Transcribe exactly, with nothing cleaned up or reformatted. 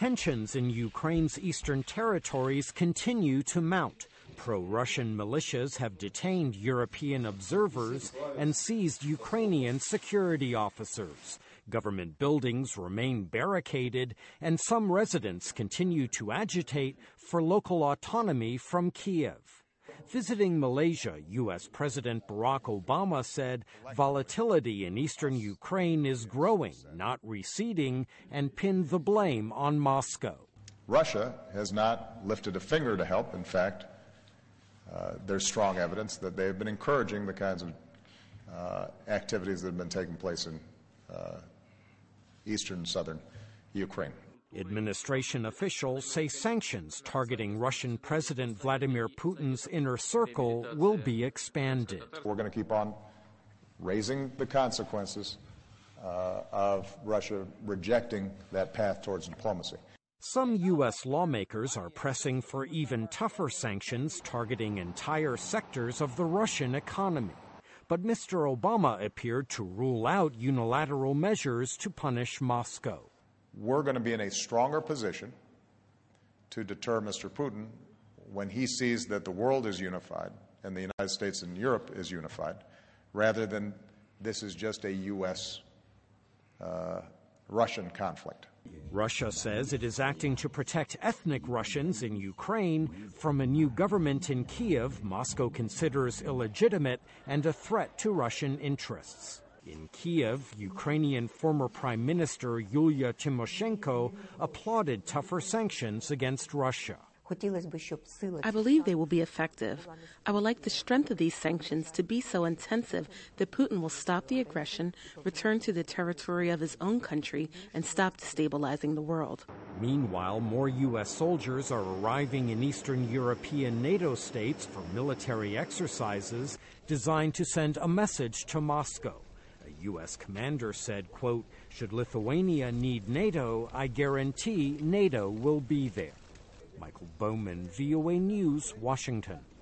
Tensions in Ukraine's eastern territories continue to mount. Pro-Russian militias have detained European observers and seized Ukrainian security officers. Government buildings remain barricaded, and some residents continue to agitate for local autonomy from Kiev. Visiting Malaysia, U S President Barack Obama said volatility in eastern Ukraine is growing, not receding, and pinned the blame on Moscow. Russia has not lifted a finger to help. In fact, uh, there's strong evidence that they've been encouraging the kinds of uh, activities that have been taking place in uh, eastern and southern Ukraine. Administration officials say sanctions targeting Russian President Vladimir Putin's inner circle will be expanded. We're going to keep on raising the consequences uh, of Russia rejecting that path towards diplomacy. Some U S lawmakers are pressing for even tougher sanctions targeting entire sectors of the Russian economy. But Mister Obama appeared to rule out unilateral measures to punish Moscow. We're going to be in a stronger position to deter Mister Putin when he sees that the world is unified and the United States and Europe is unified, rather than this is just a U S uh, Russian conflict. Russia says it is acting to protect ethnic Russians in Ukraine from a new government in Kiev Moscow considers illegitimate and a threat to Russian interests. In Kiev, Ukrainian former Prime Minister Yulia Tymoshenko applauded tougher sanctions against Russia. I believe they will be effective. I would like the strength of these sanctions to be so intensive that Putin will stop the aggression, return to the territory of his own country, and stop destabilizing the world. Meanwhile, more U S soldiers are arriving in Eastern European NATO states for military exercises designed to send a message to Moscow. A U S commander said, quote, "Should Lithuania need NATO, I guarantee NATO will be there." Michael Bowman, V O A News, Washington.